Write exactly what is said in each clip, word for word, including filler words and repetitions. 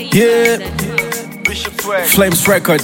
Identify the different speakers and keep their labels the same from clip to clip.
Speaker 1: Yeah, Flames Record.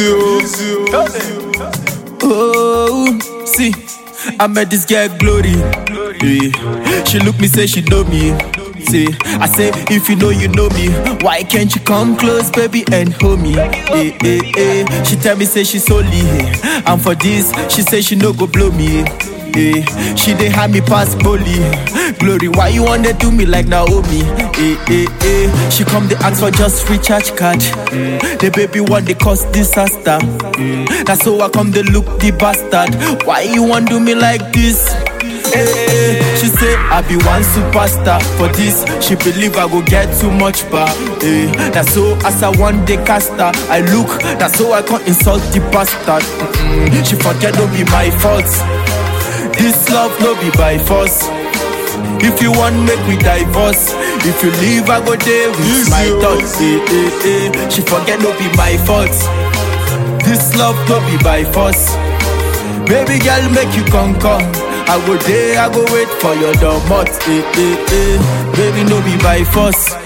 Speaker 1: Oh, see, I met this girl Glory. Yeah. She look me, say she know me. See, I say if you know you know me, why can't you come close, baby, and hold me? Eh, eh, eh. She tell me say she solely, and for this she say she no go blow me. Eh, she dey have me pass bully. Glory, why you wanna do me like Naomi? Eh, eh, eh. She come dey ask for just recharge card. Mm. The baby want dey cause disaster. Mm. That's so I come dey look the bastard. Why you want do me like this? Eh, eh. She say I be one superstar. For this, she believe I go get too much bar. Eh, that's so as I one day caster, I look. That's so I can't insult the bastard. Mm-mm. She forget don't be my fault. This love no be by force. If you want make we divorce. If you leave I go there with my thoughts. Eh, eh, eh. She forget no be my fault. This love no be by force. Baby girl make you come come. I go there, I go wait for your domot. Eh, eh, eh. Baby no be by force.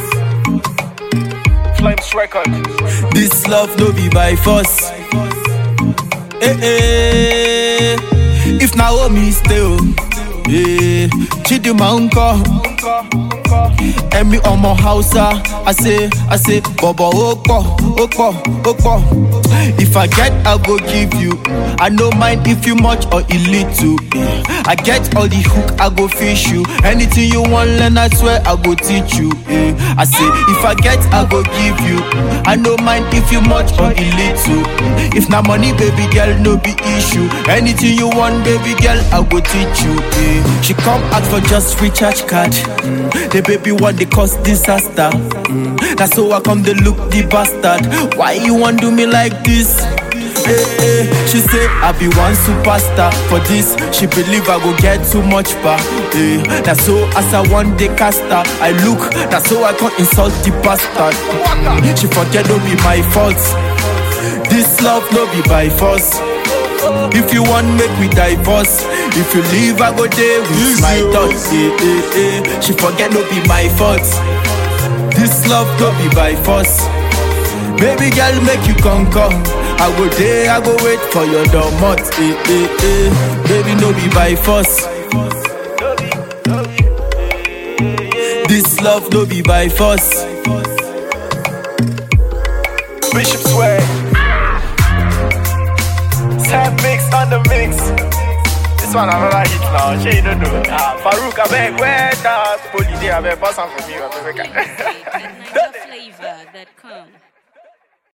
Speaker 2: Flames Record.
Speaker 1: This love no be by force. Eh, eh. If Naomi still, yeah, Chidima unko, and me on my house, I say, I say, Bobo oko, oko, oko. If I get, I go give you. I no mind if you much or a little. I get all the hook, I go fish you. Anything you want, learn, I swear I go teach you. I say, if I get, I go give you. I no mind if you much or a little. If na money, baby girl, no be issue. Anything you want, baby girl, I go teach you. She come out for just recharge card. The baby want they cause disaster. That's so I come to look the bastard. Why you want do me like this? Hey, hey. She say I be one superstar. For this, she believe I go get too much bar. Hey. That's so as I one day caster, I look. That's so I can't insult the bastard. She forget don't be my fault. This love no be by force. If you want make we divorce. If you leave I go there with my thoughts. Eh, eh, eh. She forget no be my fault. This love no be by force. Baby girl make you come come. I go there, I go wait for your domot. Eh, eh, eh. Baby no be by force. This love no be by force.
Speaker 2: Bishop Swag. Sam mix on the mix. This one another hit now. She don't know. Ah, Farouk, I beg, where the police? I beg, pass on for me. I beg,
Speaker 3: Flavor that come.